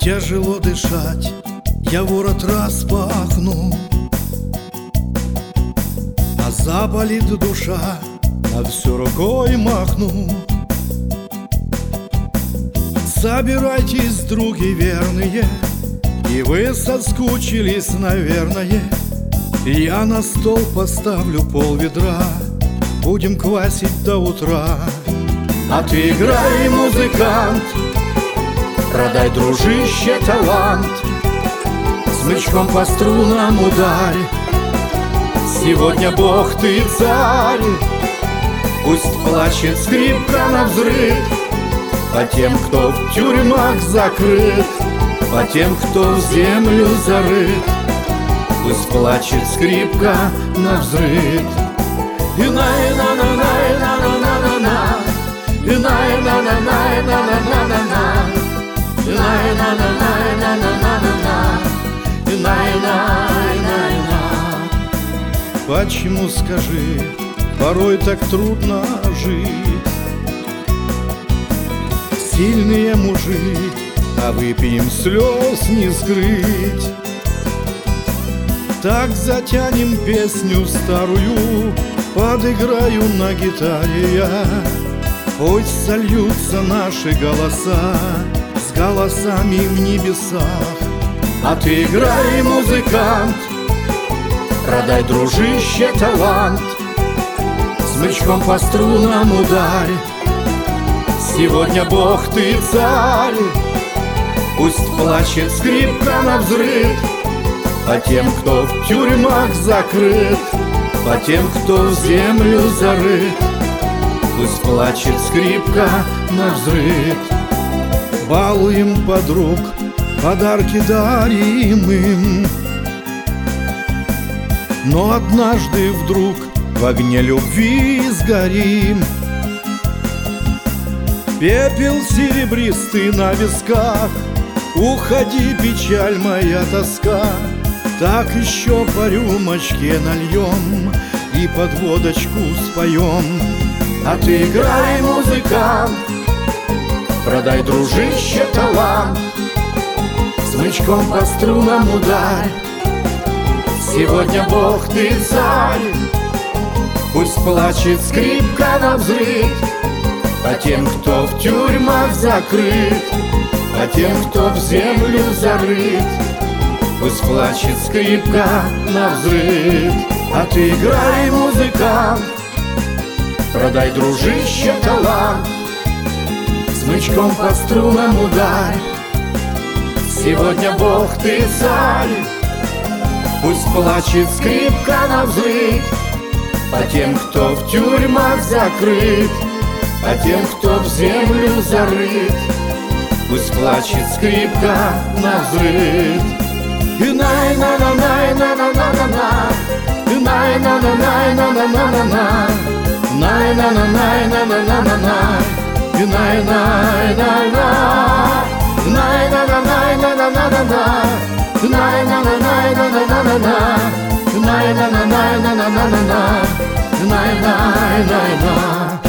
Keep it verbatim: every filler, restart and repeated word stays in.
Тяжело дышать, я ворот распахну, а заболит душа, а все рукой махну. Собирайтесь, други верные, и вы соскучились, наверное. Я на стол поставлю пол ведра, будем квасить до утра. А ты играй, музыкант, продай, дружище, талант, смычком по струнам ударь. Сегодня Бог ты царь, пусть плачет скрипка навзрыд по тем, кто в тюрьмах закрыт, по тем, кто в землю зарыт. Пусть плачет скрипка навзрыд. И на и на на на и на на на на на и на и на на на и на на на на на и на и на на на и на на на на на и на и на и на и на. Почему, скажи, порой так трудно жить? Сильные мужи, а выпьем слез не скрыть. Так затянем песню старую, подыграю на гитаре я. Пусть сольются наши голоса с голосами в небесах. А ты играй, музыкант, продай, дружище, талант, смычком по струнам ударь. Сегодня Бог ты царь, пусть плачет скрипка навзрыд по тем, кто в тюрьмах закрыт, по тем, кто в землю зарыт. Пусть плачет скрипка навзрыд. Балуем подруг, подарки дарим им, но однажды вдруг в огне любви сгорим. Пепел серебристый на висках, уходи, печаль моя, тоска. Так еще по рюмочке нальем и под водочку споем. А ты играй, музыкант, продай, дружище, талант, смычком по струнам ударь. Сегодня Бог ты царь, пусть плачет скрипка навзрыд по тем, кто в тюрьмах закрыт, по тем, кто в землю зарыт. Пусть плачет скрипка навзрыд. А ты играй, музыкант, продай, дружище, талант, смычком по струнам ударь. Сегодня Бог ты царь, пусть плачет скрипка навзрыд по тем, кто в тюрьмах закрыт, по тем, кто в землю зарыт. Пусть плачет скрипка навзрыд. И на и на на на и на на на на на и на и на на на и на на на на на на и на на на и на на на на на и на и на и на и на и на на на и на на на на на и на и на на на и на на на на на и на и на на на и на на на на на и на и на и на и на.